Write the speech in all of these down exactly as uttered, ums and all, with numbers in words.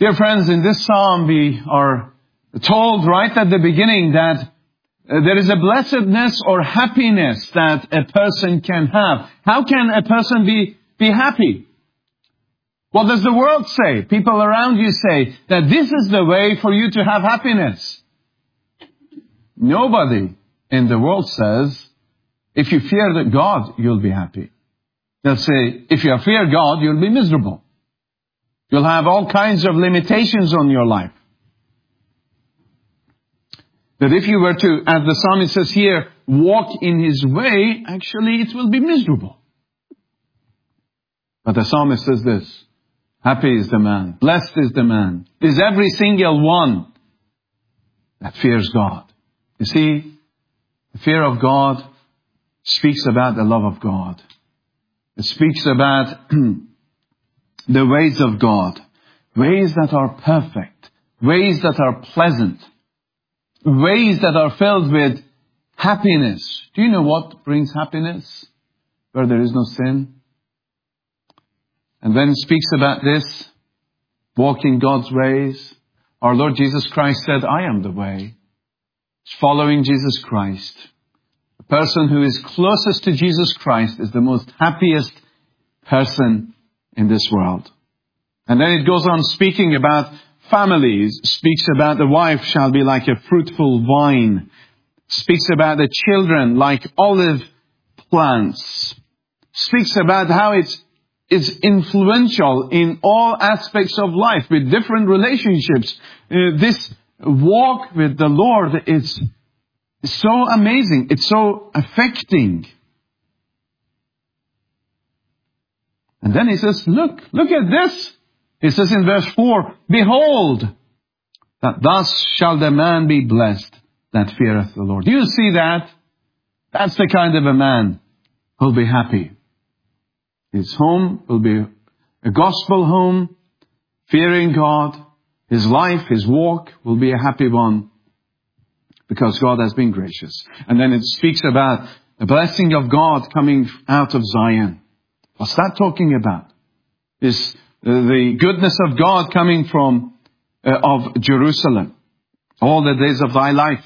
Dear friends, in this psalm we are told right at the beginning that uh, there is a blessedness or happiness that a person can have. How can a person be, be happy? What does the world say? People around you say that this is the way for you to have happiness. Nobody in the world says, if you fear God, you'll be happy. They'll say, if you fear God, you'll be miserable. You'll have all kinds of limitations on your life. That if you were to, as the psalmist says here, walk in His way, actually it will be miserable. But the psalmist says this, happy is the man, blessed is the man, is every single one that fears God. You see, the fear of God speaks about the love of God. It speaks about the ways of God, ways that are perfect, ways that are pleasant, ways that are filled with happiness. Do you know what brings happiness? Where there is no sin. And when it speaks about this, walk in God's ways, our Lord Jesus Christ said, I am the way. Following Jesus Christ. The person who is closest to Jesus Christ is the most happiest person in this world. And then it goes on speaking about families, speaks about the wife shall be like a fruitful vine, speaks about the children like olive plants, speaks about how it's, it's influential in all aspects of life with different relationships. Uh, this walk with the Lord is so amazing. It's so affecting. And then he says, look, look at this. He says in verse four, behold, that thus shall the man be blessed that feareth the Lord. Do you see that? That's the kind of a man who'll be happy. His home will be a gospel home, fearing God. His life, his walk will be a happy one because God has been gracious. And then it speaks about the blessing of God coming out of Zion. What's that talking about? Is the goodness of God coming from uh, of Jerusalem all the days of thy life.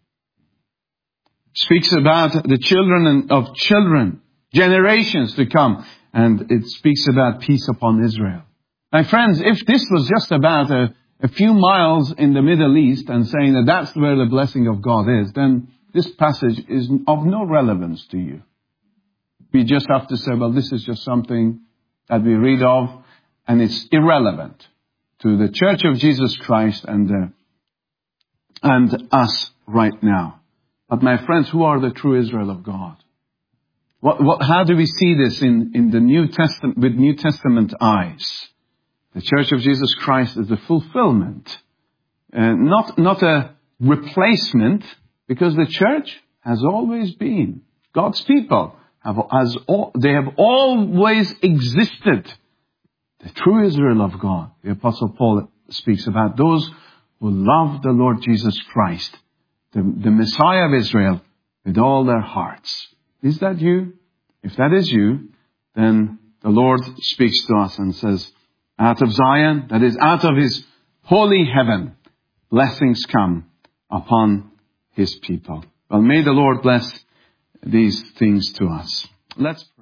Speaks about the children of children, generations to come, and it speaks about peace upon Israel. My friends, if this was just about a, a few miles in the Middle East and saying that that's where the blessing of God is, then this passage is of no relevance to you. We just have to say, well, this is just something that we read of, and it's irrelevant to the Church of Jesus Christ and uh, and us right now. But my friends, who are the true Israel of God? What, what, how do we see this in, in the New Testament with New Testament eyes? The Church of Jesus Christ is the fulfillment, uh, not not a replacement, because the Church has always been God's people. Have, has all, they have always existed. The true Israel of God. The Apostle Paul speaks about those who love the Lord Jesus Christ, the, the Messiah of Israel, with all their hearts. Is that you? If that is you, then the Lord speaks to us and says, out of Zion, that is out of His holy heaven, blessings come upon His people. Well, may the Lord bless these things to us. Let's